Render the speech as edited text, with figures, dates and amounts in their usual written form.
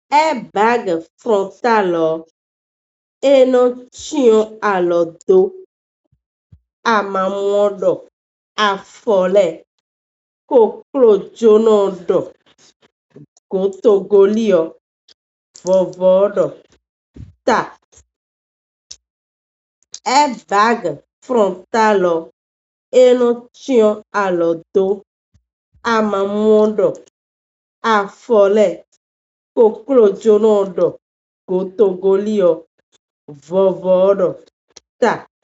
Airbag frontal e non tinha allo a mamodo a fole cocrojonodo gotogolio vovodo ta airbag frontal e non tinha allo a mamodo a fole cocrojonodo gotogolio vovodo ta